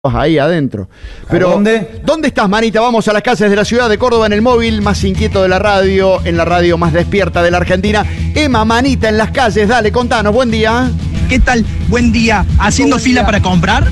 Ahí adentro. Pero, ¿dónde? ¿Dónde estás, manita? Vamos a las calles de la ciudad de Córdoba en el móvil más inquieto de la radio, en la radio más despierta de la Argentina. Emma, manita, en las calles, dale, contanos, buen día. ¿Qué tal? Buen día. ¿Haciendo Buen fila día. para comprar?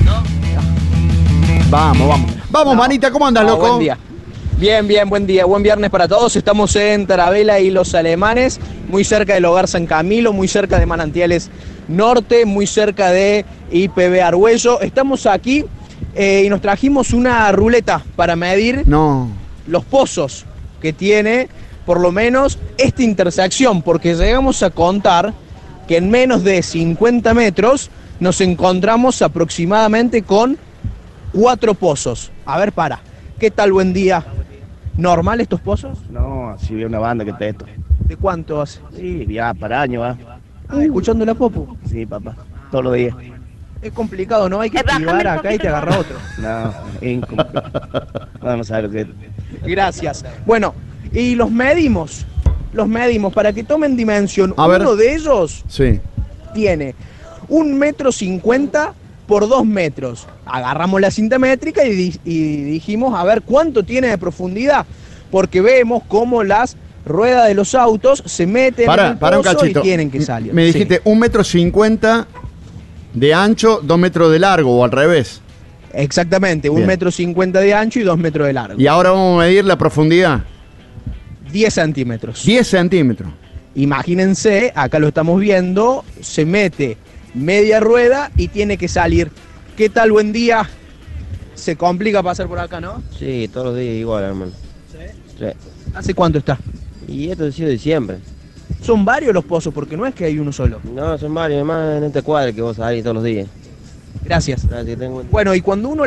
Vamos. Vamos, manita, ¿cómo andas, loco? Buen día. Bien, buen día. Buen viernes para todos. Estamos en Tarabela y Los Alemanes, muy cerca del Hogar San Camilo, muy cerca de Manantiales Norte, muy cerca de IPB Argüello. Estamos aquí y nos trajimos una ruleta para medir los pozos que tiene por lo menos esta intersección, porque llegamos a contar que en menos de 50 metros nos encontramos aproximadamente con 4 pozos. A ver, ¿qué tal? Buen día. ¿Normal estos pozos? No, si ve una banda que te esto. ¿De cuánto hace? Sí, ya para años va. ¿Escuchando la popu? Sí, papá, todos los días. Es complicado, ¿no? Hay que activar acá y te agarra otro. No, vamos a ver lo que... Gracias. Bueno, y los medimos para que tomen dimensión. A ver. Uno de ellos Sí. tiene 1,50 m por 2 metros. Agarramos la cinta métrica y dijimos, a ver, ¿cuánto tiene de profundidad? Porque vemos cómo las ruedas de los autos se meten en el Para un pozo cachito. y tienen que salir. Me dijiste 1,50 m de ancho, 2 metros de largo, o al revés. Exactamente, Bien. 1,50 m de ancho y 2 metros de largo. Y ahora vamos a medir la profundidad. 10 centímetros. 10 centímetros. Imagínense, acá lo estamos viendo, se mete media rueda y tiene que salir. ¿Qué tal? Buen día. Se complica pasar por acá, ¿no? Sí, todos los días igual, hermano. Sí. ¿Hace cuánto está? Y esto ha sido de siempre. Son varios los pozos, porque no es que hay uno solo. No, son varios, más en este cuadro que vos salís todos los días. Gracias. Gracias, tengo... Bueno, y cuando uno